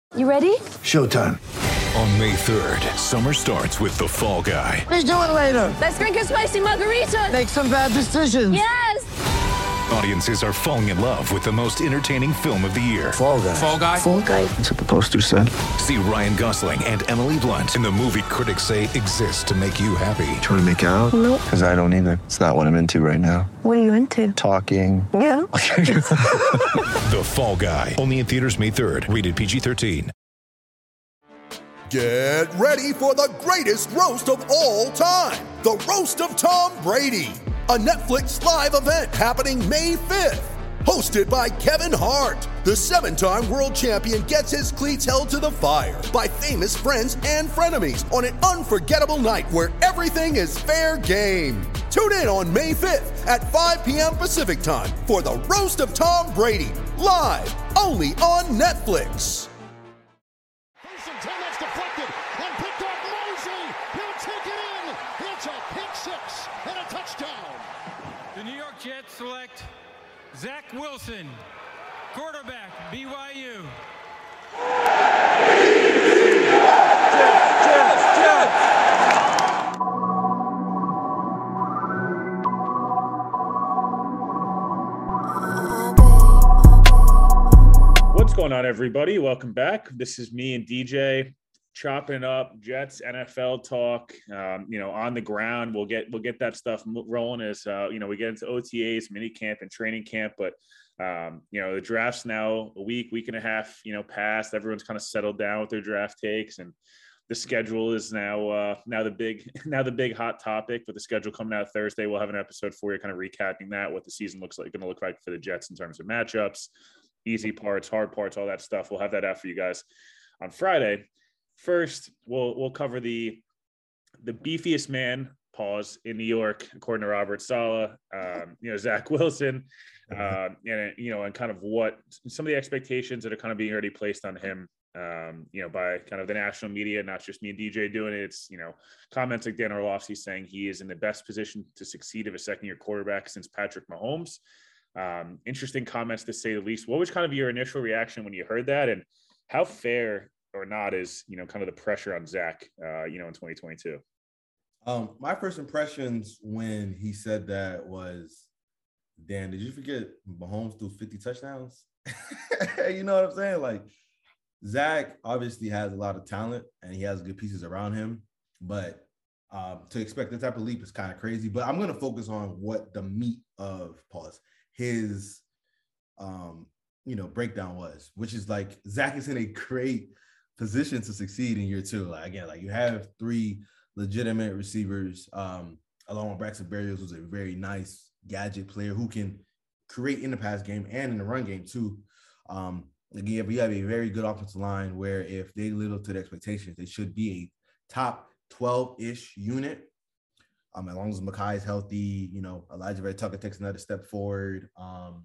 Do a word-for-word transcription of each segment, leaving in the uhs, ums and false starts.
You ready? Showtime. On May third, summer starts with The Fall Guy. Let's do it later. Let's drink a spicy margarita. Make some bad decisions. Yes! Audiences are falling in love with the most entertaining film of the year. Fall Guy. Fall Guy? Fall Guy. That's what the poster said. See Ryan Gosling and Emily Blunt in the movie critics say exists to make you happy. Trying to make it out? Nope. Because I don't either. It's not what I'm into right now. What are you into? Talking. Yeah. The Fall Guy. Only in theaters May third. Rated P G thirteen. Get ready for the greatest roast of all time. The Roast of Tom Brady. A Netflix live event happening May fifth. Hosted by Kevin Hart. The seven-time world champion gets his cleats held to the fire by famous friends and frenemies on an unforgettable night where everything is fair game. Tune in on May fifth at five p.m. Pacific time for the Roast of Tom Brady. Live only on Netflix. Jets select Zach Wilson, quarterback, B Y U. Jets, Jets, What's going on, everybody? Welcome back. This is me and D J chopping up Jets N F L talk. Um, you know, on the ground, we'll get we'll get that stuff rolling as uh, you know, we get into O T As, mini camp, and training camp. But um, you know, the draft's now a week, week and a half, you know, past. Everyone's kind of settled down with their draft takes, and the schedule is now uh, now the big now the big hot topic. With the schedule coming out Thursday, we'll have an episode for you, kind of recapping that, what the season looks like, going to look like for the Jets in terms of matchups, easy parts, hard parts, all that stuff. We'll have that out for you guys on Friday. First, we'll we'll cover the the beefiest man, pause, in New York, according to Robert Saleh, um, you know, Zach Wilson, uh, and you know, and kind of what some of the expectations that are kind of being already placed on him, um, you know, by kind of the national media, not just me and D J doing it. It's, you know, comments like Dan Orlovsky saying he is in the best position to succeed of a second-year quarterback since Patrick Mahomes. Um, interesting comments, to say the least. What was kind of your initial reaction when you heard that, and how fair or not is, you know, kind of the pressure on Zach, uh, you know, in twenty twenty-two? Um, my first impressions when he said that was, Dan, did you forget Mahomes threw fifty touchdowns? You know what I'm saying? Like, Zach obviously has a lot of talent and he has good pieces around him, but um, to expect that type of leap is kind of crazy. But I'm going to focus on what the meat of pause his, um, you know, breakdown was, which is like Zach is in a great position to succeed in year two. Like, again, like you have three legitimate receivers, um, along with Braxton Berrios, who's a very nice gadget player who can create in the pass game and in the run game too. Um, again, we have a very good offensive line where if they live up to the expectations, they should be a top twelve-ish unit. Um, as long as Mekhi is healthy, you know, Elijah Ray Tucker takes another step forward. Um,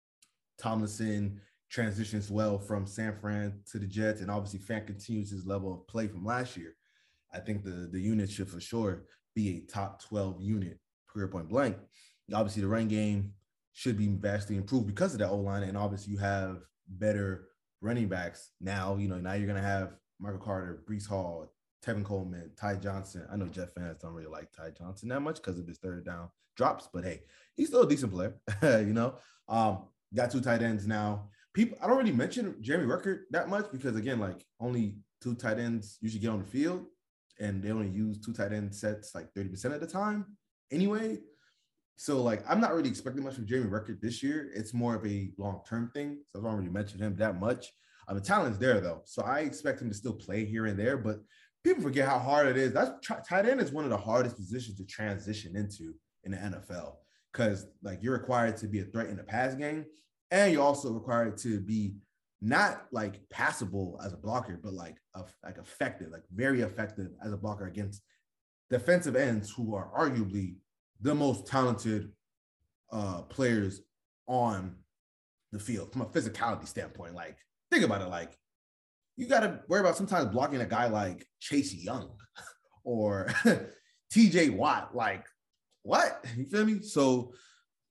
Tomlinson transitions well from San Fran to the Jets, and obviously Fant continues his level of play from last year. I think the, the unit should for sure be a top twelve unit, career point blank. Obviously, the run game should be vastly improved because of that O-line, and obviously you have better running backs now. You know, now you're going to have Michael Carter, Breece Hall, Tevin Coleman, Ty Johnson. I know Jet fans don't really like Ty Johnson that much because of his third down drops, but hey, he's still a decent player, you know. Um, got two tight ends now. People, I don't really mention Jeremy Ruckert that much because, again, like only two tight ends usually get on the field, and they only use two tight end sets like thirty percent of the time anyway. So, like, I'm not really expecting much from Jeremy Ruckert this year. It's more of a long-term thing, so I don't really mention him that much. Um, the talent's there, though, so I expect him to still play here and there, but people forget how hard it is. That's tight end is one of the hardest positions to transition into in the N F L because, like, you're required to be a threat in the pass game, and you're also required to be not like passable as a blocker, but like a, like effective, like very effective as a blocker against defensive ends who are arguably the most talented uh, players on the field from a physicality standpoint. Like, think about it. Like, you got to worry about sometimes blocking a guy like Chase Young or T J Watt. Like, what? You feel me? So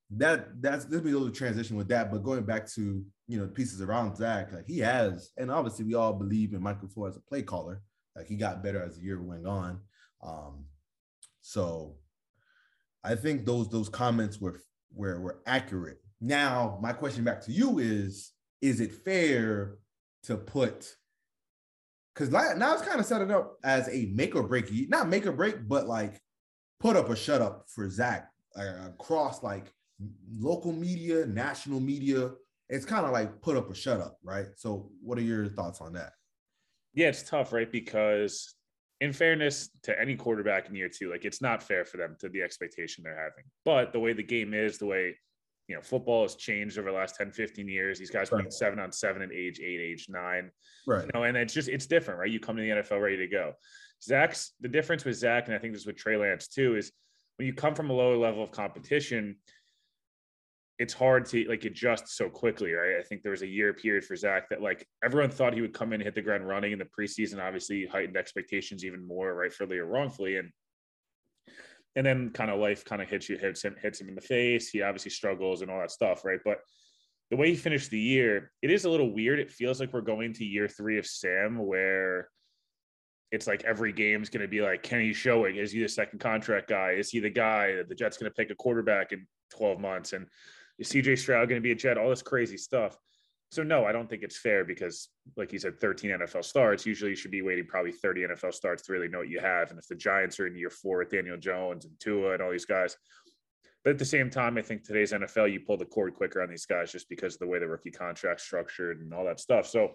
that that's there'll be a little transition with that. But going back to, you know, pieces around Zach, like he has, and obviously we all believe in Michael LaFleur as a play caller. Like he got better as the year went on. Um, so I think those those comments were were were accurate. Now, my question back to you is: is it fair to put? Because now it's kind of set it up as a make or break, not make or break, but like put up or shut up for Zach uh, across like local media, national media. It's kind of like put up or shut up, right? So what are your thoughts on that? Yeah, it's tough, right? Because in fairness to any quarterback in year two, like it's not fair for them to the expectation they're having. But the way the game is, the way, you know, football has changed over the last ten, fifteen years. These guys playing right. seven on seven at age eight, age nine. Right. You know, and it's just, it's different, right? You come to the N F L ready to go. Zach's, the difference with Zach, and I think this is with Trey Lance too, is when you come from a lower level of competition, it's hard to like adjust so quickly, right? I think there was a year period for Zach that like everyone thought he would come in and hit the ground running in the preseason, obviously heightened expectations even more, rightfully or wrongfully. And and then kind of life kind of hits you, hits him, hits him in the face. He obviously struggles and all that stuff, right? But the way he finished the year, it is a little weird. It feels like we're going to year three of Sam, where it's like every game's going to be like, can he show it? Is he the second contract guy? Is he the guy that the Jets going to pick a quarterback in twelve months? And is C J Stroud going to be a Jet? All this crazy stuff. So no, I don't think it's fair because, like you said, thirteen N F L starts. Usually you should be waiting probably thirty N F L starts to really know what you have. And if the Giants are in year four with Daniel Jones and Tua and all these guys, but at the same time, I think today's N F L, you pull the cord quicker on these guys just because of the way the rookie contract's structured and all that stuff. So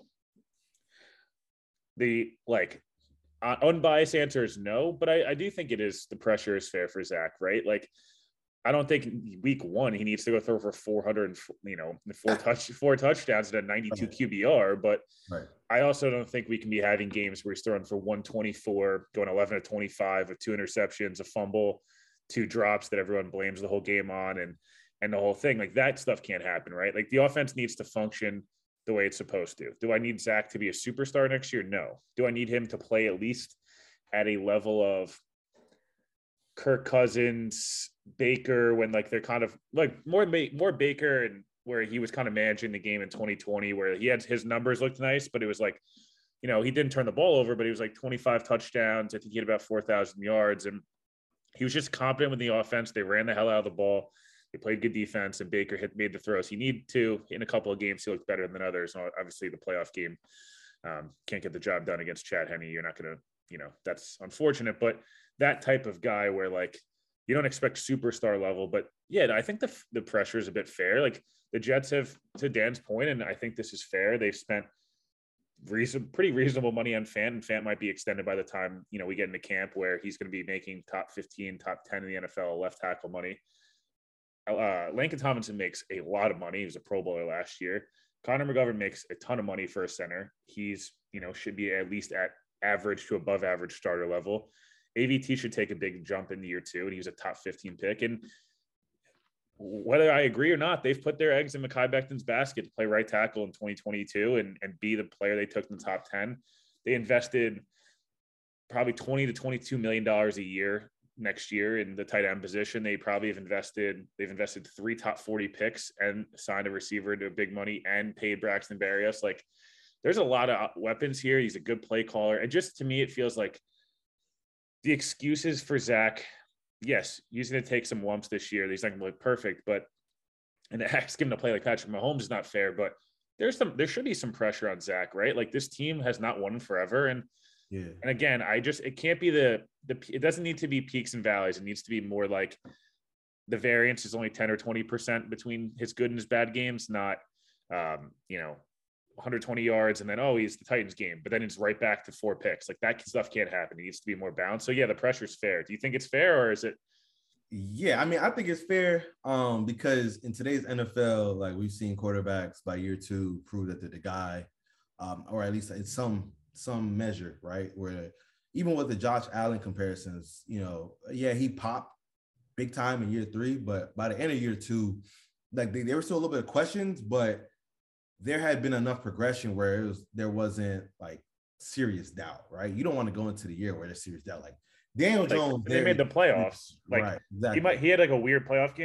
the like uh, unbiased answer is no, but I, I do think it is, the pressure is fair for Zach, right? Like, I don't think week one he needs to go throw for four hundred, you know, four touch, four touchdowns at a ninety-two Q B R. But right. I also don't think we can be having games where he's throwing for one twenty-four, going eleven to twenty-five with two interceptions, a fumble, two drops that everyone blames the whole game on, and and the whole thing. Like that stuff can't happen, right? Like the offense needs to function the way it's supposed to. Do I need Zach to be a superstar next year? No. Do I need him to play at least at a level of Kirk Cousins, Baker, when like they're kind of like more more Baker, and where he was kind of managing the game in twenty twenty, where he had his numbers looked nice, but it was like, you know, he didn't turn the ball over, but he was like twenty-five touchdowns. I think he had about four thousand yards, and he was just competent with the offense. They ran the hell out of the ball. They played good defense, and Baker hit made the throws he needed to. In a couple of games, he looked better than others. Obviously, the playoff game um, can't get the job done against Chad Henne. You're not going to, you know, that's unfortunate, but that type of guy where like you don't expect superstar level, but yeah, I think the the pressure is a bit fair. Like the Jets have, to Dan's point, and I think this is fair, they've spent reason pretty reasonable money on Fant, and Fant might be extended by the time, you know, we get into camp where he's going to be making top fifteen, top ten in the N F L left tackle money. Uh, Laken Tomlinson makes a lot of money. He was a Pro Bowler last year. Connor McGovern makes a ton of money for a center. He's, you know, should be at least at average to above average starter level. A V T should take a big jump in year two, and he was a top fifteen pick. And whether I agree or not, they've put their eggs in Mekhi Becton's basket to play right tackle in twenty twenty-two and, and be the player they took in the top ten. They invested probably twenty to twenty-two million dollars a year next year in the tight end position. They probably have invested, they've invested three top forty picks and signed a receiver to big money and paid Braxton Berrios. Like there's a lot of weapons here. He's a good play caller. And just to me, it feels like the excuses for Zach, yes, he's going to take some lumps this year. He's not going to look perfect, but and ask him to play like Patrick Mahomes is not fair. But there's some, there should be some pressure on Zach, right? Like this team has not won forever, and yeah. And again, I just it can't be the the it doesn't need to be peaks and valleys. It needs to be more like the variance is only ten or twenty percent between his good and his bad games, not um, you know, one hundred twenty yards and then oh he's the Titans game, but then it's right back to four picks. Like that stuff can't happen. It needs to be more balanced. So yeah, the pressure's fair. Do you think it's fair, or is it? Yeah, I mean, I think it's fair um, because in today's N F L, like we've seen quarterbacks by year two prove that they're the guy, um, or at least in some some measure, right? Where even with the Josh Allen comparisons, you know, yeah, he popped big time in year three, but by the end of year two, like they, there were still a little bit of questions, but there had been enough progression where it was there wasn't like serious doubt, right? You don't want to go into the year where there's serious doubt. Like Daniel like, Jones, they made the playoffs. Like right, exactly. he might he had like a weird playoff game, but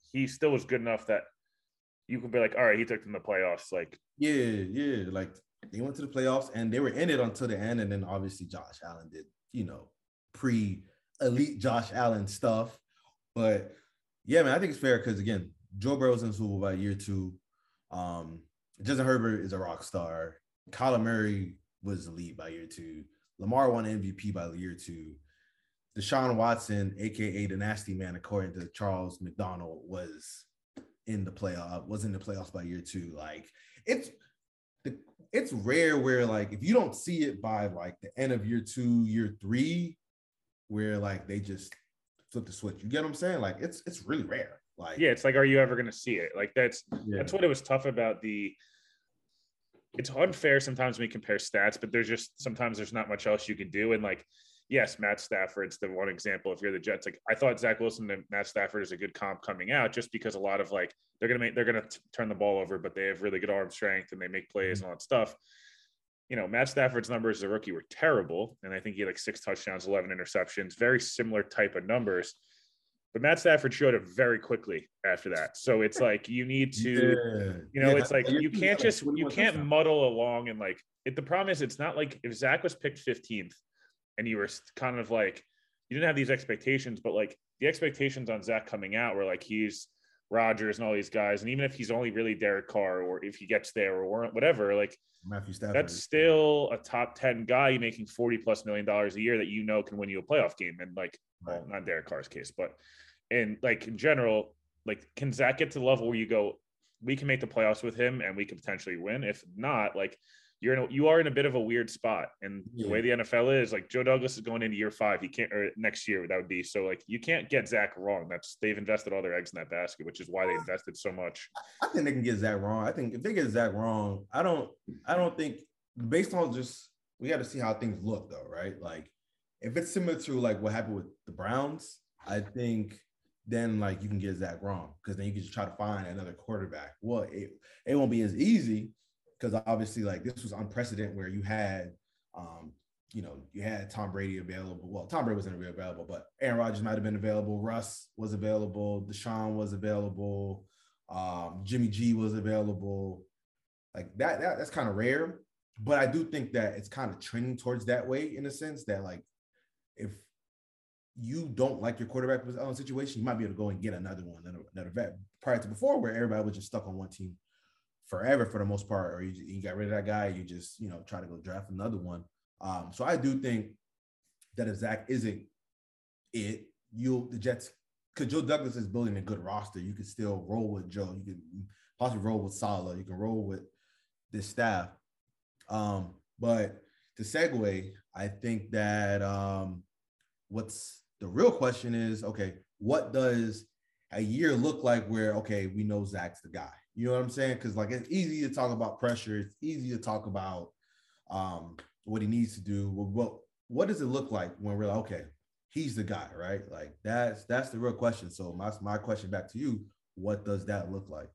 he still was good enough that you could be like, all right, he took them to the playoffs. Like, yeah, yeah, like they went to the playoffs and they were in it until the end. And then obviously Josh Allen did, you know, pre-elite Josh Allen stuff. But yeah, man, I think it's fair because again, Joe Burrow's in the Super Bowl by year two. Um, Justin Herbert is a rock star. Kyler Murray was the lead by year two. Lamar won M V P by year two. Deshaun Watson, aka the Nasty Man, according to Charles McDonald, was in the playoff, was in the playoffs by year two. Like it's the it's rare where like if you don't see it by like the end of year two, year three, where like they just flip the switch. You get what I'm saying? Like it's it's really rare. Like yeah, it's like, are you ever gonna see it? Like that's yeah. that's what it was tough about the. It's unfair sometimes when we compare stats, but there's just sometimes there's not much else you can do. And like, yes, Matt Stafford's the one example. If you're the Jets, like I thought Zach Wilson and Matt Stafford is a good comp coming out, just because a lot of like they're gonna make they're gonna t- turn the ball over, but they have really good arm strength and they make plays and all that stuff. You know, Matt Stafford's numbers as a rookie were terrible, and I think he had like six touchdowns, eleven interceptions, very similar type of numbers. But Matt Stafford showed it very quickly after that. So it's like you need to, yeah. you know, yeah. it's like you can't just you can't muddle along and like it. The problem is it's not like if Zach was picked fifteenth and you were kind of like you didn't have these expectations, but like the expectations on Zach coming out were like he's Rodgers and all these guys, and even if he's only really Derek Carr or if he gets there or whatever, like Matthew Stafford, that's still a top ten guy making forty plus million dollars a year that you know can win you a playoff game. And like, well, not Derek Carr's case, but and like in general, like can Zach get to the level where you go, we can make the playoffs with him and we can potentially win? If not, like you're in a, you are in a bit of a weird spot. And yeah. the way the N F L is, like Joe Douglas is going into year five. He can't, or next year that would be. So like you can't get Zach wrong. That's they've invested all their eggs in that basket, which is why they invested so much. I think they can get Zach wrong. I think if they get Zach wrong, I don't, I don't think based on just we got to see how things look though, right? Like if it's similar to like what happened with the Browns, I think then like you can get Zach wrong because then you can just try to find another quarterback. Well, it, it won't be as easy because obviously like this was unprecedented where you had, um, you know, you had Tom Brady available. Well, Tom Brady wasn't really available, but Aaron Rodgers might have been available. Russ was available. Deshaun was available. Um, Jimmy G was available. Like that, that that's kind of rare. But I do think that it's kind of trending towards that way in a sense that like if you don't like your quarterback situation, you might be able to go and get another one, another, another vet. Prior to before, where everybody was just stuck on one team forever for the most part, or you, you got rid of that guy, you just you know try to go draft another one. Um, so I do think that if Zach isn't it, you'll the Jets because Joe Douglas is building a good roster. You can still roll with Joe. You can possibly roll with Saleh. You can roll with this staff. Um, but to segue, I think that um, what's the real question is, okay, what does a year look like where, okay, we know Zach's the guy? You know what I'm saying? Because, like, it's easy to talk about pressure. It's easy to talk about um, what he needs to do. Well, what, what does it look like when we're like, okay, he's the guy, right? Like, that's that's the real question. So my, my question back to you, what does that look like?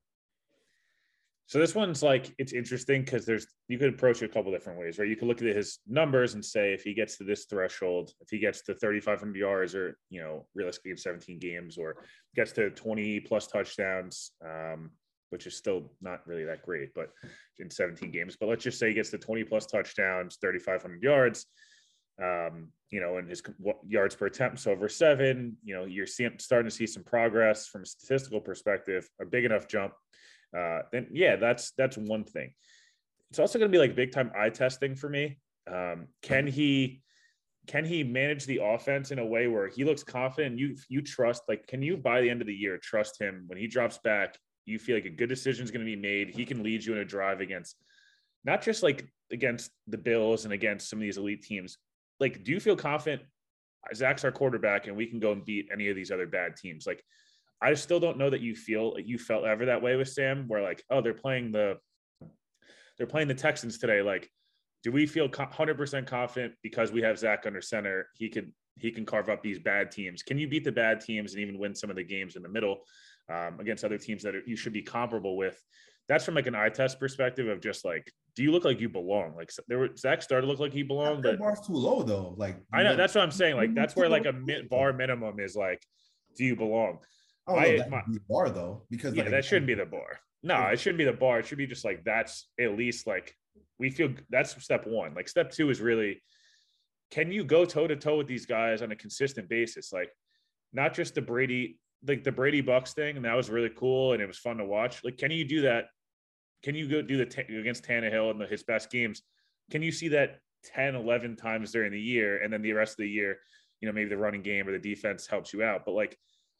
So this one's like, it's interesting because there's, you could approach it a couple different ways, right? You could look at his numbers and say, if he gets to this threshold, if he gets to thirty-five hundred yards or, you know, realistically in seventeen games or gets to twenty plus touchdowns, um, which is still not really that great, but in seventeen games, but let's just say he gets to twenty plus touchdowns, thirty-five hundred yards, um, you know, and his yards per attempt, so over seven, you know, you're seeing, starting to see some progress from a statistical perspective, a big enough jump. Uh, then yeah, that's that's one thing. It's also going to be like big time eye testing for me. Um, can he can he manage the offense in a way where he looks confident? You you trust, like, can you by the end of the year trust him when he drops back? You feel like a good decision is going to be made. He can lead you in a drive against not just like against the Bills and against some of these elite teams. Like, do you feel confident Zach's our quarterback and we can go and beat any of these other bad teams? Like, I still don't know that you feel like you felt ever that way with Sam, where like, oh, they're playing the, they're playing the Texans today. Like, do we feel one hundred percent confident because we have Zach under center? He could, he can carve up these bad teams. Can you beat the bad teams and even win some of the games in the middle um, against other teams that are, you should be comparable with? That's from like an eye test perspective of just like, do you look like you belong? Like there were, Zach started to look like he belonged, but bar's too low though. Like, I know, know that's what I'm saying. Like, that's where like a bar minimum is like, do you belong? I don't I, know if that my, would be the bar though, because yeah, like, that shouldn't be the bar. No, it shouldn't be the bar. It should be just like that's at least like we feel that's step one. Like step two is really, can you go toe to toe with these guys on a consistent basis? Like not just the Brady, like the Brady Bucks thing, and that was really cool and it was fun to watch. Like, can you do that? Can you go do the t- against Tannehill in the, his best games? Can you see that ten, eleven times during the year, and then the rest of the year, you know, maybe the running game or the defense helps you out, but like,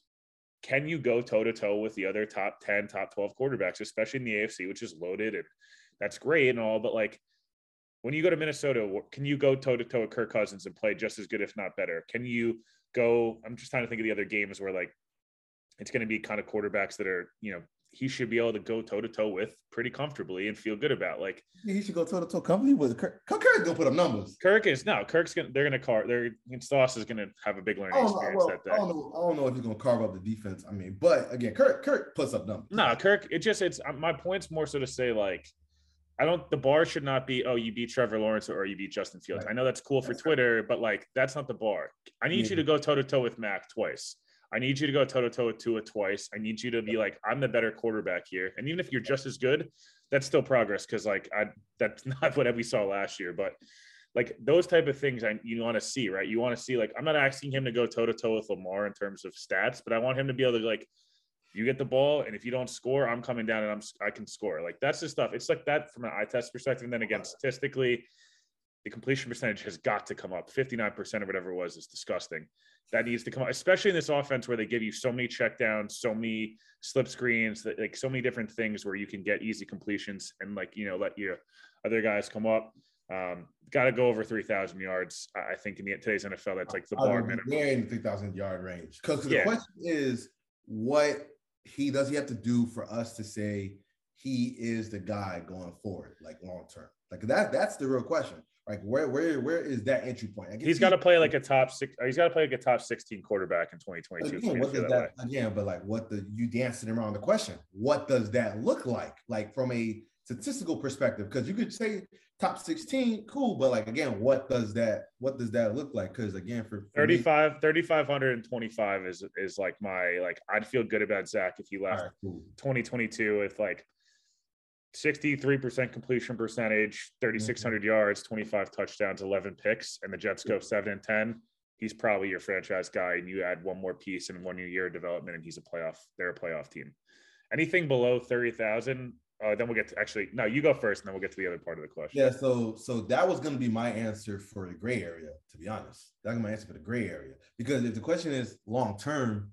can you go toe to toe with the other top ten, top twelve quarterbacks, especially in the A F C, which is loaded and that's great and all, but like when you go to Minnesota, can you go toe to toe with Kirk Cousins and play just as good, if not better? Can you go, I'm just trying to think of the other games where like, it's going to be kind of quarterbacks that are, you know, he should be able to go toe to toe with pretty comfortably and feel good about. Like he should go toe to toe comfortably with Kirk. Kirk's gonna put up numbers. Kirk is no, Kirk's gonna they're gonna carve. They're Sauce is gonna have a big learning experience well, that day. I don't know. I don't know if he's gonna carve up the defense. I mean, but again, Kirk Kirk puts up numbers. No, Kirk. It just it's my point's more so to say like, I don't. The bar should not be oh you beat Trevor Lawrence or you beat Justin Fields. Right. I know that's cool for that's Twitter, right. But like that's not the bar. I need yeah. you to go toe to toe with Mac twice. I need you to go toe to toe with Tua twice. I need you to be like, I'm the better quarterback here. And even if you're just as good, that's still progress. Cause like, I, that's not what we saw last year, but like those type of things I, you want to see, right? You want to see, like, I'm not asking him to go toe to toe with Lamar in terms of stats, but I want him to be able to like, you get the ball. And if you don't score, I'm coming down and I'm, I can score. Like that's the stuff. It's like that from an eye test perspective. And then again, statistically, the completion percentage has got to come up. fifty-nine percent or whatever it was is disgusting. That needs to come up, especially in this offense where they give you so many checkdowns, so many slip screens, that like so many different things where you can get easy completions and like, you know, let your other guys come up. Um, got to go over three thousand yards. I think in the, today's N F L, that's like the bar minimum. We're in the three thousand yard range. Because the yeah. question is, what he does he have to do for us to say he is the guy going forward, like long term? Like that, that's the real question. Like where, where, where is that entry point? He's got to play like a top six. He's got to play like a top sixteen quarterback in twenty twenty-two. Again, what does that, that again? But like, what the you dancing around the question? What does that look like? Like from a statistical perspective, because you could say top sixteen, cool, but like again, what does that? What does that look like? Because again, for, for thirty-five, thirty-five twenty-five is is like my like I'd feel good about Zach if he left right, cool. twenty twenty-two with like sixty-three percent completion percentage, thirty-six hundred mm-hmm. yards, twenty-five touchdowns, eleven picks, and the Jets go seven and ten. He's probably your franchise guy, and you add one more piece in one year of development, and he's a playoff. They're a playoff team. Anything below thirty thousand, uh, then we'll get to actually. No, you go first, and then we'll get to the other part of the question. Yeah, so so that was going to be my answer for the gray area. To be honest, that's my answer for the gray area because if the question is long term,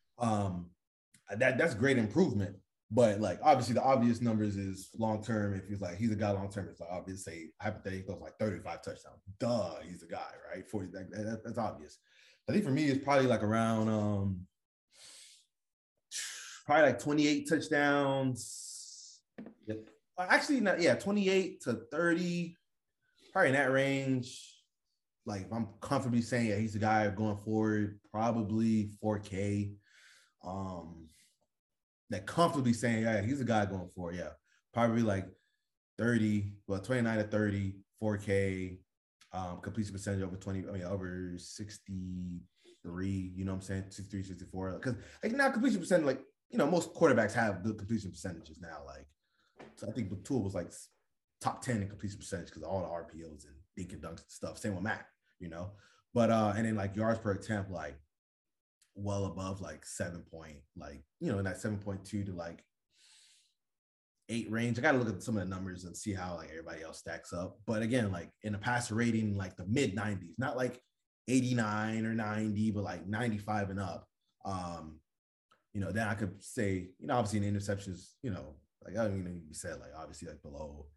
um, that that's great improvement. But like obviously the obvious numbers is long term. If he's like he's a guy long term, it's like obvious. Say hypothetically goes like thirty-five touchdowns. Duh, he's a guy, right? forty. That, that, that's obvious. I think for me it's probably like around um probably like twenty-eight touchdowns. Yep. Actually, not yeah, twenty-eight to thirty, probably in that range. Like if I'm comfortably saying yeah, he's the guy going forward, probably four K. Um. That comfortably saying, yeah, he's a guy going for, yeah, probably like thirty, well, twenty-nine to thirty, four K, um, completion percentage over twenty, I mean, over sixty-three, you know what I'm saying, sixty-three, sixty-four, because like now completion percentage, like, you know, most quarterbacks have good completion percentages now, like, so I think Tua was like top ten in completion percentage because of all the R P Os and dink and dunks and stuff, same with Mac, you know, but, uh, and then like yards per attempt, like, well above like seven point, like, you know, in that seven point two to like eight range. I got to look at some of the numbers and see how like everybody else stacks up. But again, like in the passer rating, like the mid nineties, not like eighty-nine or ninety, but like ninety-five and up. Um, you know, then I could say, you know, obviously in interceptions, you know, like I don't even be said like obviously like below.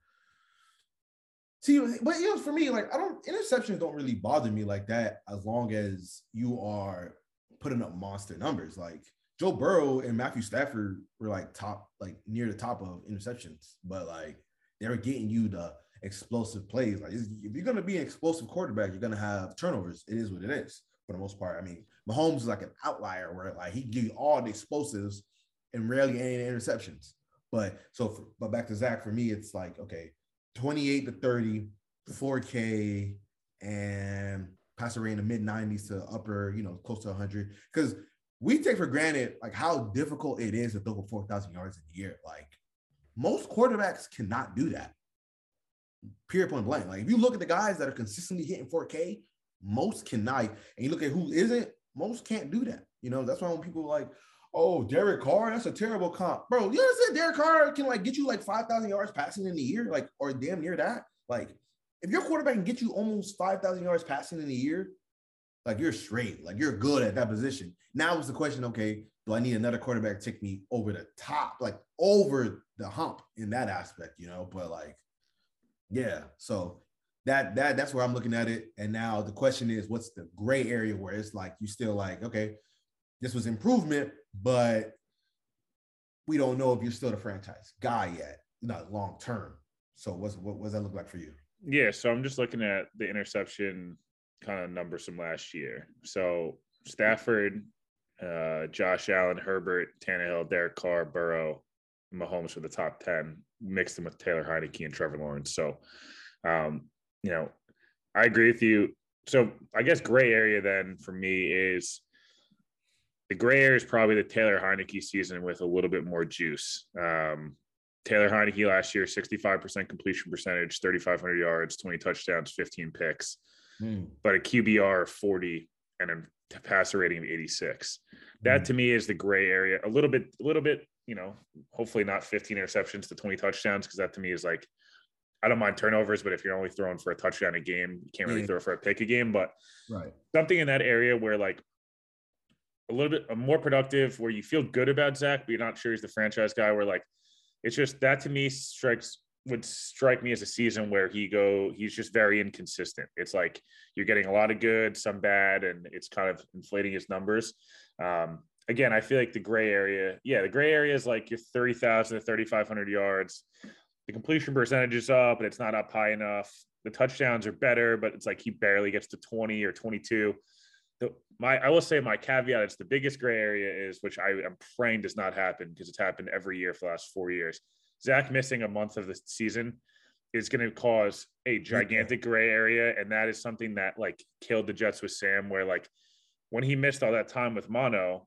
See, but you know, for me, like I don't interceptions don't really bother me like that as long as you are putting up monster numbers. Like Joe Burrow and Matthew Stafford were like top, like near the top of interceptions, but like they were getting you the explosive plays. Like if you're going to be an explosive quarterback, you're going to have turnovers. It is what it is for the most part. I mean, Mahomes is like an outlier where like he can give you all the explosives and rarely any interceptions. But so, for, but back to Zach, for me, it's like, okay, twenty-eight to thirty, four K, and passer rate in the mid nineties to upper, you know, close to one hundred. Because we take for granted like how difficult it is to throw for four thousand yards in a year. Like most quarterbacks cannot do that. Period, point blank. Like if you look at the guys that are consistently hitting four K, most cannot. And you look at who isn't, most can't do that. You know, that's why when people are like, oh, Derek Carr, that's a terrible comp. Bro, you understand Derek Carr can like get you like five thousand yards passing in a year, like, or damn near that. Like, if your quarterback can get you almost five thousand yards passing in a year, like you're straight, like you're good at that position. Now it's the question, okay, do I need another quarterback to take me over the top, like over the hump in that aspect, you know? But like, yeah, so that that that's where I'm looking at it. And now the question is, what's the gray area where it's like you still like, okay, this was improvement, but we don't know if you're still the franchise guy yet, not long term. So what's what, what does that look like for you? Yeah, so I'm just looking at the interception kind of numbers from last year. So Stafford, uh, Josh Allen, Herbert, Tannehill, Derek Carr, Burrow, Mahomes for the top ten, mixed them with Taylor Heineke and Trevor Lawrence. So, um, you know, I agree with you. So I guess gray area then for me is the gray area is probably the Taylor Heineke season with a little bit more juice. Um, Taylor Heineke last year, sixty-five percent completion percentage, thirty-five hundred yards, twenty touchdowns, fifteen picks, mm. but a Q B R of forty and a passer rating of eighty-six. That mm. to me is the gray area. A little bit, a little bit, you know, hopefully not fifteen interceptions to twenty touchdowns, because that to me is like, I don't mind turnovers, but if you're only throwing for a touchdown a game, you can't really mm. throw for a pick a game. But right. something in that area where like a little bit more productive, where you feel good about Zach, but you're not sure he's the franchise guy, where like, it's just that to me strikes would strike me as a season where he go, he's just very inconsistent. It's like you're getting a lot of good, some bad, and it's kind of inflating his numbers. Um, again, I feel like the gray area, yeah, the gray area is like your thirty thousand to thirty-five hundred yards. The completion percentage is up, but it's not up high enough. The touchdowns are better, but it's like he barely gets to twenty or twenty-two. The, my, I will say my caveat, it's the biggest gray area is, which I am praying does not happen because it's happened every year for the last four years. Zach missing a month of the season is going to cause a gigantic gray area. And that is something that like killed the Jets with Sam, where like when he missed all that time with mono,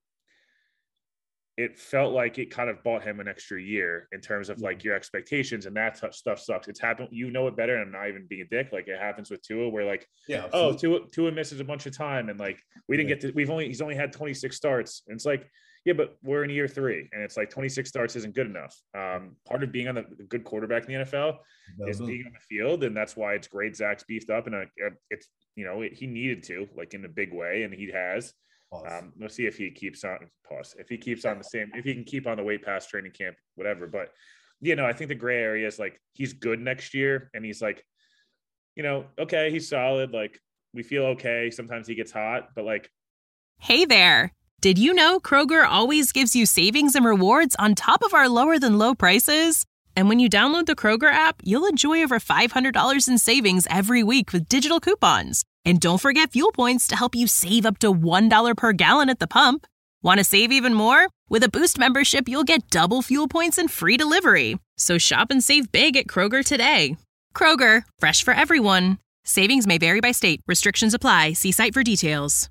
it felt like it kind of bought him an extra year in terms of like your expectations, and that t- stuff sucks. It's happened, you know it better, and I'm not even being a dick. Like it happens with Tua, where like, yeah, oh, Tua, Tua misses a bunch of time, and like we didn't yeah. get to. We've only he's only had twenty-six starts, and it's like, yeah, but we're in year three, and it's like twenty-six starts isn't good enough. Um, part of being on the, the good quarterback in the N F L is being on the field, and that's why it's great Zach's beefed up, and uh, it's you know it, he needed to, like in a big way, and he has. Um, we'll see if he keeps on pause. If he keeps on the same, if he can keep on the way past training camp, whatever. But you know, I think the gray area is like he's good next year, and he's like, you know, okay, he's solid. Like we feel okay. Sometimes he gets hot, but like, hey there. Did you know Kroger always gives you savings and rewards on top of our lower than low prices? And when you download the Kroger app, you'll enjoy over five hundred dollars in savings every week with digital coupons. And don't forget fuel points to help you save up to one dollar per gallon at the pump. Want to save even more? With a Boost membership, you'll get double fuel points and free delivery. So shop and save big at Kroger today. Kroger, fresh for everyone. Savings may vary by state. Restrictions apply. See site for details.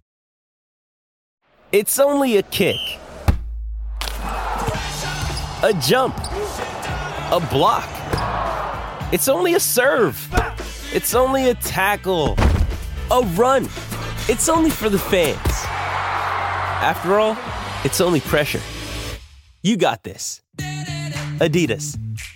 It's only a kick, a jump, a block. It's only a serve. It's only a tackle, a run. It's only for the fans. After all, it's only pressure. You got this. Adidas.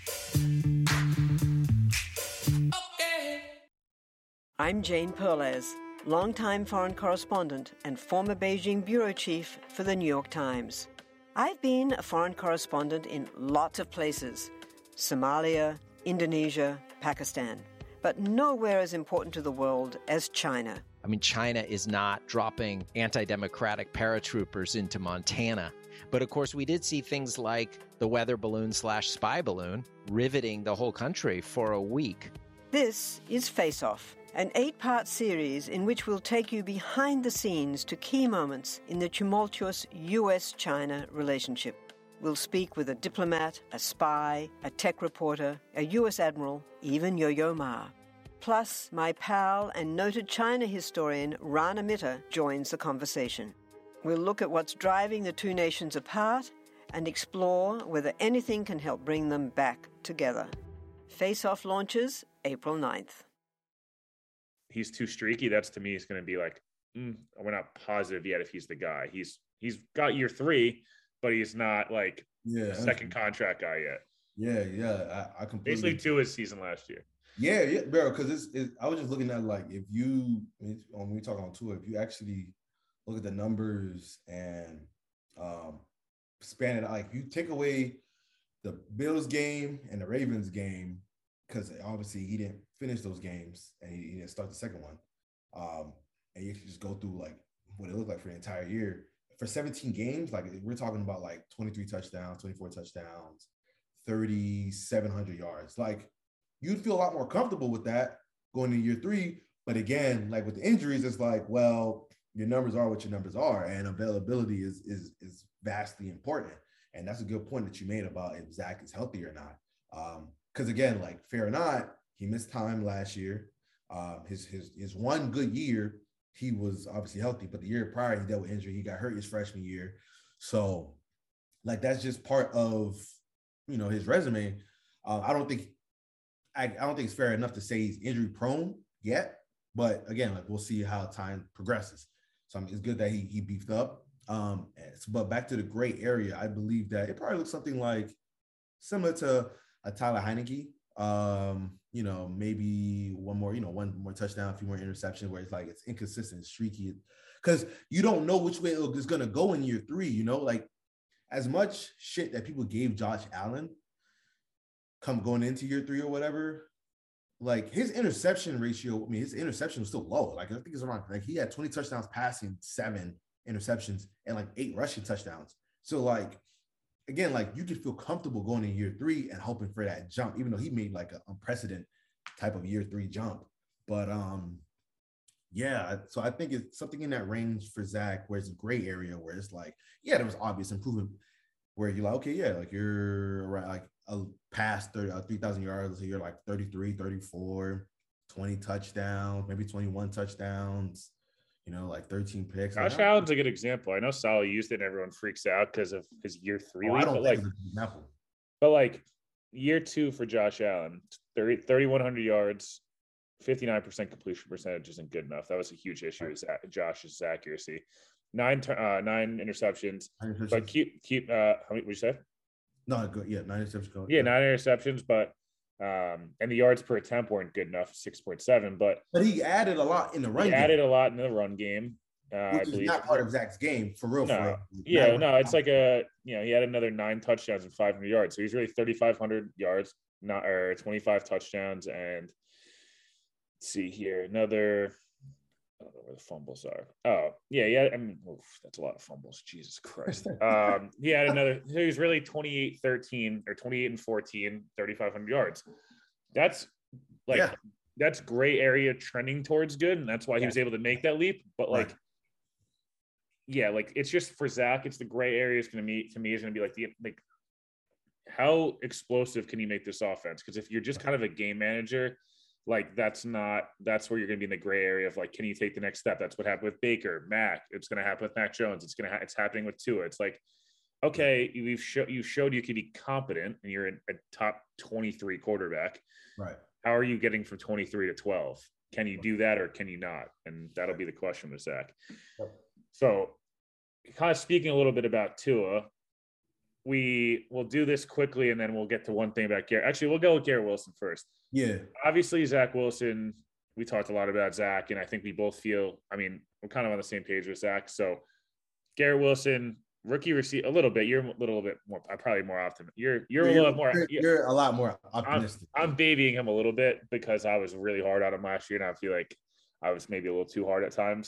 I'm Jane Perlez, longtime foreign correspondent and former Beijing bureau chief for the New York Times. I've been a foreign correspondent in lots of places: Somalia, Indonesia, Pakistan. But nowhere as important to the world as China. I mean, China is not dropping anti-democratic paratroopers into Montana. But of course, we did see things like the weather balloon slash spy balloon riveting the whole country for a week. This is Face Off, an eight-part series in which we'll take you behind the scenes to key moments in the tumultuous U S China relationship. We'll speak with a diplomat, a spy, a tech reporter, a U S admiral, even Yo-Yo Ma. Plus, my pal and noted China historian Rana Mitter joins the conversation. We'll look at what's driving the two nations apart and explore whether anything can help bring them back together. Face Off launches April ninth. He's too streaky. That's, to me, is going to be like, mm, we're not positive yet if he's the guy. He's he's got year three, but he's not like yeah, a second contract guy yet. Yeah, yeah, I, I completely. Basically, two his season last year. Yeah, yeah, bro. Because it's, it's, I was just looking at like if you when we talk on tour, if you actually look at the numbers and um, span it out, like if you take away the Bills game and the Ravens game, because obviously he didn't finish those games and he, he didn't start the second one, um, and you just go through like what it looked like for the entire year. For seventeen games, like we're talking about like twenty-three touchdowns, twenty-four touchdowns, thirty-seven hundred yards. Like you'd feel a lot more comfortable with that going into year three. But again, like with the injuries, it's like, well, your numbers are what your numbers are, and availability is is is vastly important. And that's a good point that you made about if Zach is healthy or not. Um, because again, like fair or not, he missed time last year. Um, his his his one good year, he was obviously healthy, but the year prior he dealt with injury. He got hurt his freshman year, so like that's just part of you know his resume. Uh, I don't think I, I don't think it's fair enough to say he's injury prone yet, but again, like we'll see how time progresses. So I mean, it's good that he he beefed up. Um, but back to the gray area, I believe that it probably looks something like similar to a Tyler Heineke. Um, you know, maybe one more, you know, one more touchdown, a few more interceptions, where it's like it's inconsistent, streaky, because you don't know which way it's gonna go in year three. You know, like as much shit that people gave Josh Allen come going into year three or whatever, like his interception ratio, I mean, his interception was still low. Like I think it's around, like he had twenty touchdowns passing, seven interceptions, and like eight rushing touchdowns. So like, again, like you could feel comfortable going in year three and hoping for that jump, even though he made like an unprecedented type of year three jump. But um, yeah, so I think it's something in that range for Zach where it's a gray area where it's like, yeah, there was obvious improvement where you're like, okay, yeah, like you're right, like a past thirty, uh, three thousand yards, so you're like thirty-three, thirty-four, twenty touchdowns, maybe twenty-one touchdowns. You know, like thirteen picks. Josh like, Allen's a good example. I know Saleh used it and everyone freaks out because of his year three. Oh, lead, I don't but think like, it's an example. But like year two for Josh Allen, thirty, thirty-one hundred yards, fifty-nine percent completion percentage isn't good enough. That was a huge issue with Josh's accuracy. Nine uh, nine interceptions, nine interceptions. But keep keep. Uh, how many? What you say? No, good. Yeah, nine interceptions. Yeah, nine interceptions, but um, and the yards per attempt weren't good enough, six point seven. But but he added a lot in the run. He game. added a lot in the run game. Uh, Which I is believe not part of Zach's game for real. No, for real. yeah, not no, it's like a you know he had another nine touchdowns and five hundred yards, so he's really thirty-five hundred yards, not or twenty-five touchdowns, and let's see here another. I don't know where the fumbles are. Oh, yeah, yeah. I mean, oof, that's a lot of fumbles. Jesus Christ. um, he had another. He was really twenty-eight thirteen or twenty-eight and fourteen, thirty-five hundred yards. That's like yeah. that's gray area trending towards good, and that's why he yeah. was able to make that leap. But like, right. yeah, like it's just for Zach. It's the gray area is going to be to me is going to be like the like how explosive can you make this offense? Because if you're just kind of a game manager. Like that's not that's where you're going to be in the gray area of like, can you take the next step? That's what happened with Baker, Mac. It's going to happen with Mac Jones. It's going to ha- it's happening with Tua. It's like, okay, you've show you showed you could be competent and you're a top twenty-three quarterback. Right. How are you getting from twenty-three to twelve? Can you do that or can you not? And that'll be the question with Zach. Yep. So, kind of speaking a little bit about Tua. We will do this quickly, and then we'll get to one thing about Garrett. Actually, we'll go with Garrett Wilson first. Yeah. Obviously, Zach Wilson, we talked a lot about Zach, and I think we both feel, I mean, we're kind of on the same page with Zach. So, Garrett Wilson, rookie receiver, a little bit. You're a little bit more, probably more optimistic. You're, you're, you're a little more. You're, you're a lot more optimistic. I'm, I'm babying him a little bit because I was really hard on him last year, and I feel like I was maybe a little too hard at times.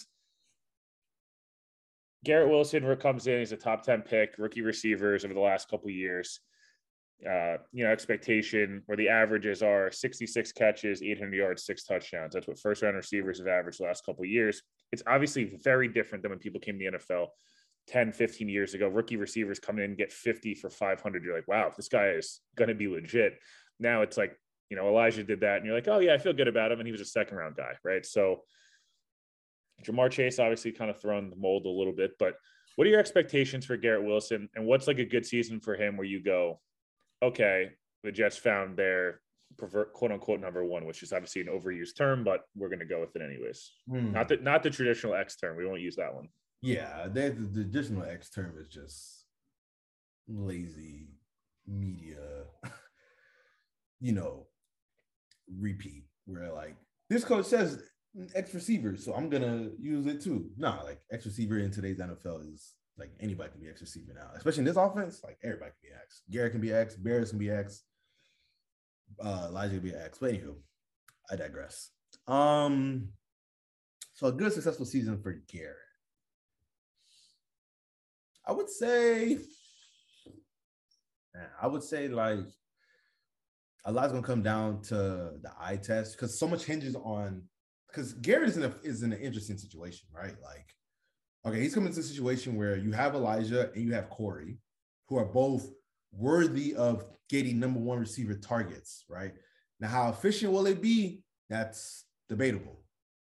Garrett Wilson comes in. He's a top ten pick, rookie receivers over the last couple of years. Uh, you know, expectation where the averages are sixty-six catches, eight hundred yards, six touchdowns. That's what first round receivers have averaged the last couple of years. It's obviously very different than when people came to the N F L ten, fifteen years ago. Rookie receivers come in and get fifty for five hundred. You're like, wow, this guy is going to be legit. Now it's like, you know, Elijah did that and you're like, oh yeah, I feel good about him. And he was a second round guy. Right. So Jamar Chase obviously kind of thrown the mold a little bit, but What are your expectations for Garrett Wilson, and what's like a good season for him where you go, okay, the Jets found their quote unquote number one, which is obviously an overused term, but we're going to go with it anyways. Hmm. Not the, not the traditional X term. We won't use that one. Yeah. The, the traditional X term is just lazy media, you know, repeat where like this coach says X receiver, so I'm going to use it too. Nah, like X receiver in today's N F L is like anybody can be X receiver now, especially in this offense. Like everybody can be X. Garrett can be X. Bears can be X. Uh, Elijah can be X. But anywho, I digress. Um, so a good successful season for Garrett. I would say, man, I would say like a lot's gonna come down to the eye test because so much hinges on because Garrett is in a is in an interesting situation, right? Like, okay, he's coming to a situation where you have Elijah and you have Corey, who are both worthy of getting number one receiver targets, right? Now, how efficient will it be? That's debatable.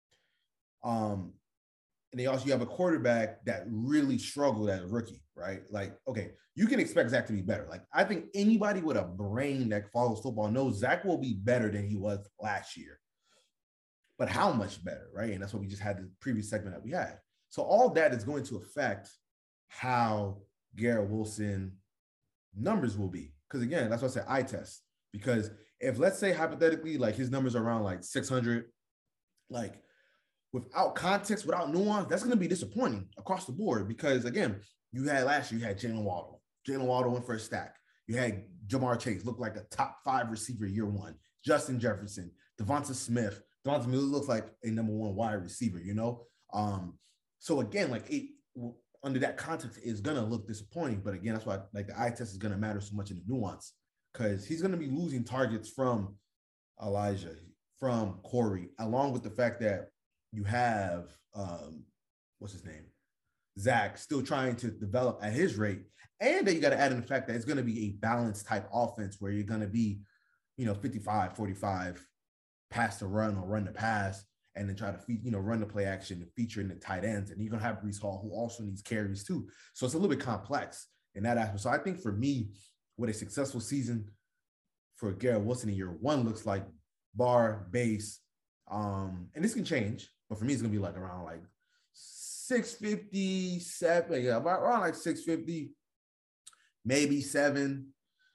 Um, and they also you have a quarterback that really struggled as a rookie, right? Like, okay, you can expect Zach to be better. Like, I think anybody with a brain that follows football knows Zach will be better than he was last year. But how much better, right? And that's what we just had the previous segment that we had. So all that is going to affect how Garrett Wilson numbers will be. Because again, that's what I said, eye test. Because if let's say hypothetically, like his numbers are around like six hundred, like without context, without nuance, that's going to be disappointing across the board. Because again, you had last year, you had Jalen Waddle. Jalen Waddle went for a stack. You had Jamar Chase, looked like a top five receiver year one. Justin Jefferson, Devonta Smith. Devonta Smith looks like a number one wide receiver, you know? Um, so again, like it under that context is going to look disappointing. But again, that's why like the eye test is going to matter so much in the nuance because he's going to be losing targets from Elijah, from Corey, along with the fact that you have, um, what's his name? Zach still trying to develop at his rate. And then you got to add in the fact that it's going to be a balanced type offense where you're going to be, you know, fifty-five, forty-five pass to run or run to pass, and then try to feed, you know, run the play action and feature in the tight ends. And you're going to have Breece Hall, who also needs carries too. So it's a little bit complex in that aspect. So I think for me, what a successful season for Garrett Wilson in year one looks like bar, base, um, and this can change, but for me, it's going to be like around like six fifty, seven, yeah, around like six fifty, maybe seven,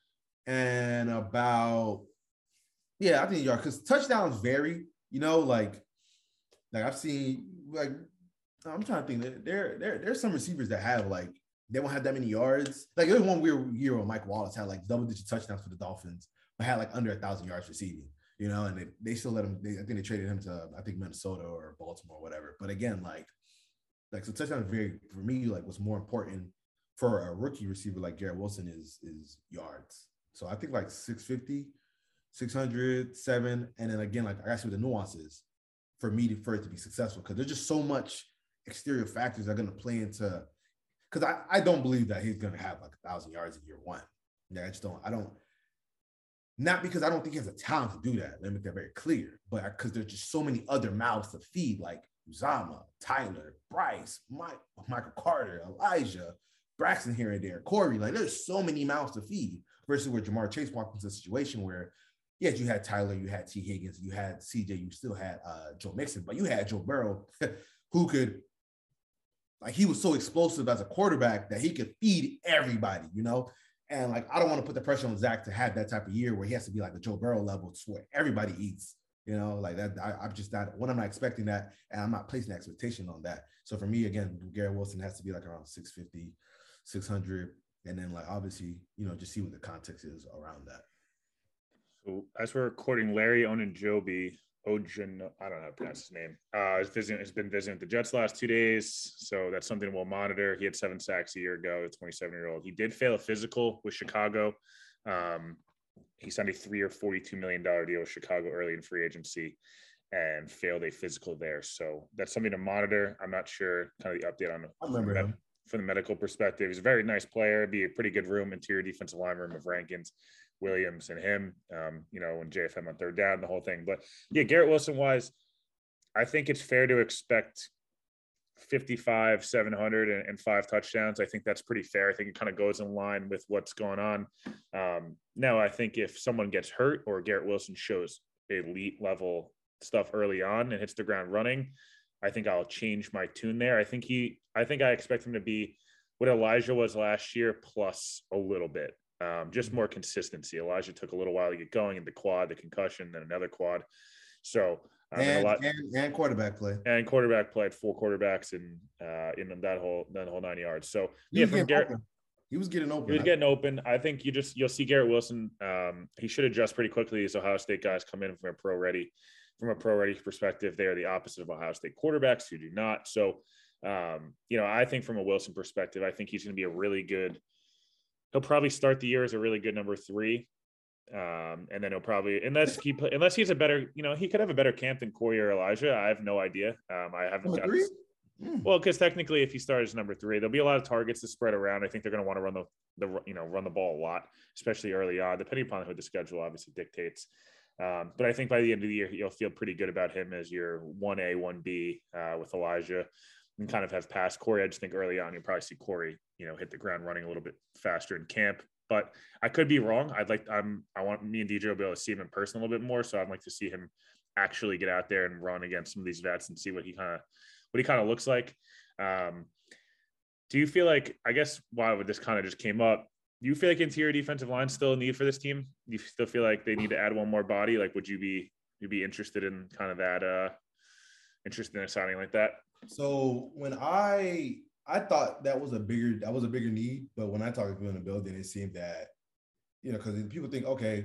and about, yeah, I think you are, because touchdowns vary, you know, like, like I've seen, like, I'm trying to think, that there, there, there's some receivers that have, like, they won't have that many yards. Like, there's one weird year where Mike Wallace had, like, double-digit touchdowns for the Dolphins, but had, like, under a thousand yards receiving, you know, and they, they still let him, they, I think they traded him to, I think, Minnesota or Baltimore or whatever. But again, like, like, so touchdown is very, for me, like, what's more important for a rookie receiver like Garrett Wilson is, is yards. So I think, like, six fifty, six hundred, seven, and then again, like I asked you the nuances for me to, for it to be successful, because there's just so much exterior factors that are going to play into, because I, I don't believe that he's going to have like a thousand yards in year one. Yeah, I just don't, I don't, not because I don't think he has a talent to do that. Let me make that very clear, but because there's just so many other mouths to feed, like Uzama, Tyler, Bryce, Mike, Michael Carter, Elijah, Braxton here and there, Corey, like there's so many mouths to feed versus where Jamar Chase walked into a situation where, yes, you had Tyler, you had T. Higgins, you had C J, you still had uh, Joe Mixon, but you had Joe Burrow who could, like, he was so explosive as a quarterback that he could feed everybody, you know? And, like, I don't want to put the pressure on Zach to have that type of year where he has to be like a Joe Burrow level to where everybody eats, you know? Like, that, I, I'm just not, when I'm not expecting that, and I'm not placing expectation on that. So for me, again, Garrett Wilson has to be like around six fifty, six hundred, and then, like, obviously, you know, just see what the context is around that. So as we're recording, Larry Ogunjobi, Ojen, I don't know how to pronounce his name, uh, is visiting, has been visiting the Jets the last two days. So that's something we'll monitor. He had seven sacks a year ago, a twenty-seven-year-old. He did fail a physical with Chicago. Um, he signed a three-year, forty-two million dollars deal with Chicago early in free agency and failed a physical there. So that's something to monitor. I'm not sure kind of the update on I remember the, him. from the medical perspective. He's a very nice player. Be a pretty good room, interior defensive line room of Rankins, Williams, and him, um, you know, and J F M on third down, the whole thing. But yeah, Garrett Wilson wise, I think it's fair to expect fifty-five, seven hundred and, and five touchdowns. I think that's pretty fair. I think it kind of goes in line with what's going on. Um, now, I think if someone gets hurt or Garrett Wilson shows elite level stuff early on and hits the ground running, I think I'll change my tune there. I think he, I think I expect him to be what Elijah was last year plus a little bit, um, just more consistency. Elijah took a little while to get going in the quad, the concussion, then another quad. So, um, and, and, a lot, and, and quarterback play and quarterback played four quarterbacks in uh, in that whole that whole nine yards. So yeah, from Garrett, open. he was getting open. He was getting open. I think you just you'll see Garrett Wilson. Um, he should adjust pretty quickly as Ohio State guys come in from a pro ready from a pro ready perspective. They are the opposite of Ohio State quarterbacks who do not. So um, you know, I think from a Wilson perspective, I think he's going to be a really good. He'll probably start the year as a really good number three. Um, and then he'll probably, unless he, unless he's a better, you know, he could have a better camp than Corey or Elijah. I have no idea. Um, I haven't got this. Mm. Well, because technically, if he starts number three, there'll be a lot of targets to spread around. I think they're going to want to run the, the, you know, run the ball a lot, especially early on, depending upon who the schedule obviously dictates. Um, but I think by the end of the year, you'll feel pretty good about him as your one A, one B uh, with Elijah, and kind of have passed Corey. I just think early on, you'll probably see Corey, you know, hit the ground running a little bit faster in camp. But I could be wrong. I'd like, I'm, I want me and D J will be able to see him in person a little bit more. So I'd like to see him actually get out there and run against some of these vets and see what he kind of, what he kind of looks like. Um, do you feel like, I guess why would this kind of just came up? Do you feel like interior defensive line still a need for this team? Do you still feel like they need to add one more body? Like, would you be, you be interested in kind of that, uh, interested in a signing like that? So when I, I thought that was a bigger that was a bigger need, but when I talked to people in the building, it seemed that, you know, because people think, okay,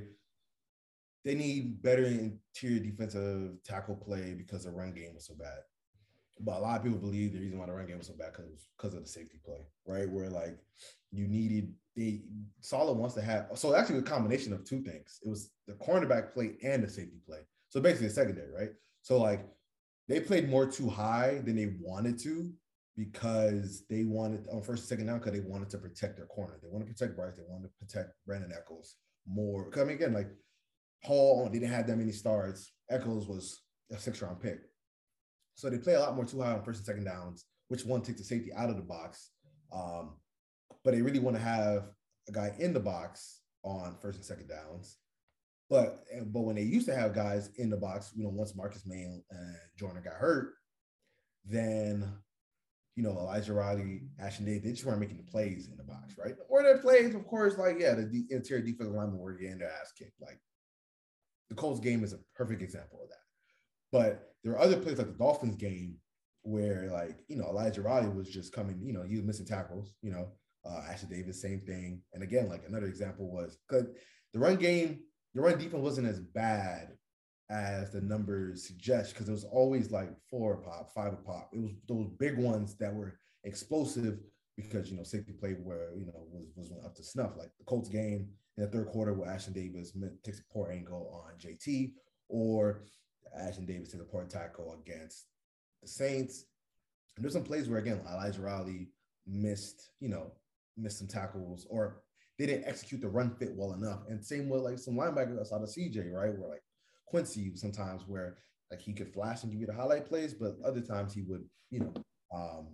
they need better interior defensive tackle play because the run game was so bad. But a lot of people believe the reason why the run game was so bad because because of the safety play, right? Where like you needed the Solid wants to have so actually a combination of two things. It was the cornerback play and the safety play. So basically a secondary, right? So like they played more too high than they wanted to, because they wanted on first and second down because they wanted to protect their corner. They want to protect Bryce. They wanted to protect Brandon Echols more. I mean, again, like Hall, they didn't have that many starts. Echols was a six-round pick. So they play a lot more too high on first and second downs, which one takes the safety out of the box. Um, but they really want to have a guy in the box on first and second downs. But but when they used to have guys in the box, you know, once Marcus May and Joyner got hurt, then you know, Elijah Riley, Ashton Davis, they just weren't making the plays in the box, right? Or their plays, of course, like, yeah, the de- interior defensive linemen were getting their ass kicked. Like, the Colts game is a perfect example of that. But there are other plays like the Dolphins game where, like, you know, Elijah Riley was just coming, you know, he was missing tackles, you know, uh, Ashton Davis, same thing. And again, like, another example was, because the run game, the run defense wasn't as bad as the numbers suggest, because it was always like four a pop, five a pop. It was those big ones that were explosive because, you know, safety play where, you know, was, was up to snuff. Like the Colts game in the third quarter where Ashton Davis takes a poor angle on J T, or Ashton Davis takes a poor tackle against the Saints. And there's some plays where, again, Elijah Riley missed, you know, missed some tackles, or they didn't execute the run fit well enough. And same with like some linebackers outside of C J, right? Where like Quincy sometimes where like he could flash and give you the highlight plays, but other times he would, you know, um,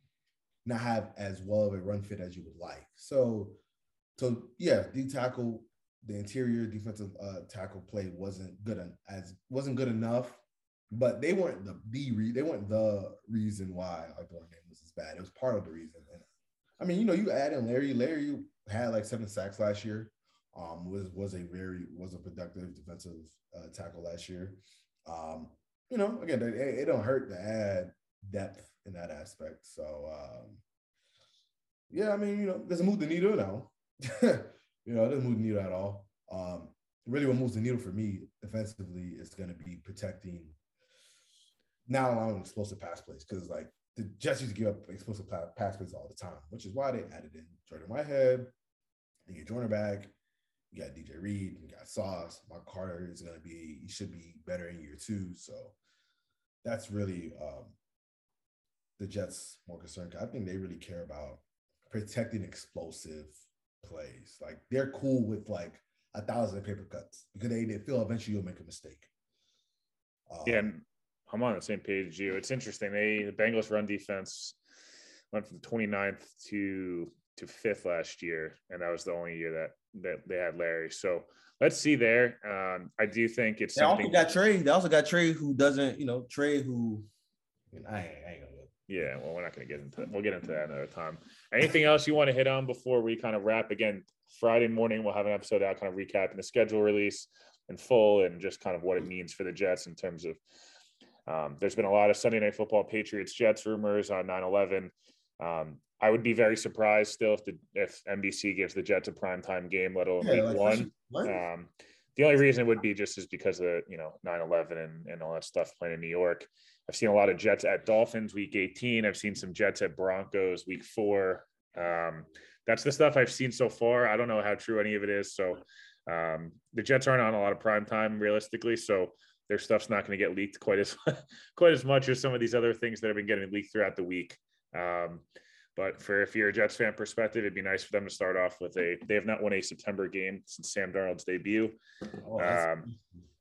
not have as well of a run fit as you would like. So, so yeah, D tackle, the interior defensive uh, tackle play wasn't good en- as wasn't good enough, but they weren't the the re- they weren't the reason why like the run game was as bad. It was part of the reason. And I mean, you know, you add in Larry. Larry had like seven sacks last year. Um, was was a very was a productive defensive uh, tackle last year. Um, you know, again, it, it don't hurt to add depth in that aspect. So um, yeah, I mean, you know, doesn't move the needle now. You know, it doesn't move the needle at all. Um, really, what moves the needle for me defensively is going to be protecting, not allowing explosive pass plays, because like the Jets used to give up explosive pass plays all the time, which is why they added in Jordan Whitehead. They get Joyner back. You got D J Reed, you got Sauce. Mark Carter is going to be, he should be better in year two. So that's really um, the Jets more concerned. I think they really care about protecting explosive plays. Like they're cool with like a thousand paper cuts because they, they feel eventually you'll make a mistake. Um, yeah, and I'm on the same page as you. It's interesting. They the Bengals run defense went from twenty-ninth to to fifth last year, and that was the only year that that they had Larry. So let's see there. Um, I do think it's they something. also got Trey. They also got Trey, who doesn't, you know, Trey who. I, mean, I, ain't, I ain't gonna. Yeah, well, we're not going to get into that. We'll get into that another time. Anything else you want to hit on before we kind of wrap? Again, Friday morning we'll have an episode out, kind of recapping the schedule release in full and just kind of what it means for the Jets in terms of. Um, there's been a lot of Sunday Night Football Patriots Jets rumors on nine eleven. Um, I would be very surprised still if the if N B C gives the Jets a primetime game, let alone Yeah, week like, one. Um, the only reason it would be just is because of, you know, nine eleven and, and all that stuff playing in New York. I've seen a lot of Jets at Dolphins week eighteen. I've seen some Jets at Broncos week four. Um, that's the stuff I've seen so far. I don't know how true any of it is. So um, the Jets aren't on a lot of prime time realistically. So their stuff's not going to get leaked quite as quite as much as some of these other things that have been getting leaked throughout the week. Um, but for if you're a Jets fan perspective, it'd be nice for them to start off with a. They have not won a September game since Sam Darnold's debut, Oh, um,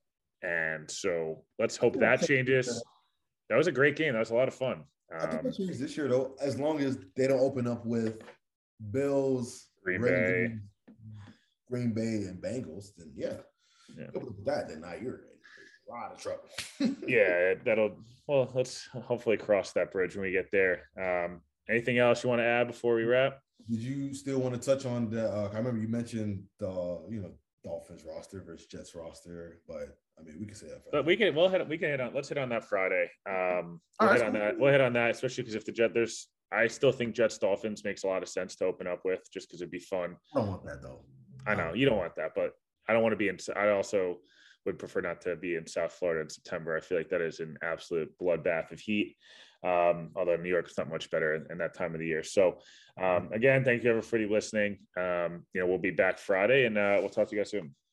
and so let's hope that changes. That was a great game. That was a lot of fun. Um, I think that changes this year though, as long as they don't open up with Bills, Green Ravens, Bay, Green Bay, and Bengals. Then yeah, yeah. open up with that. Then now you're in a lot of trouble. yeah, that'll. Well, let's hopefully cross that bridge when we get there. Um, anything else you want to add before we wrap? Did you still want to touch on the? Uh, I remember you mentioned the you know Dolphins roster versus Jets roster, but I mean we can say that. But we can. We'll hit. We can hit on. Let's hit on that Friday. Um, we'll All hit right, on cool. that. We'll hit on that, especially because if the Jet, there's. I still think Jets Dolphins makes a lot of sense to open up with, just because it'd be fun. I don't want that though. I know you don't want that, but I don't want to be in. I also would prefer not to be in South Florida in September. I feel like that is an absolute bloodbath of heat. Um, although New York is not much better in, in that time of the year. So um, again, thank you everybody for listening. Um, you know, we'll be back Friday and uh, we'll talk to you guys soon.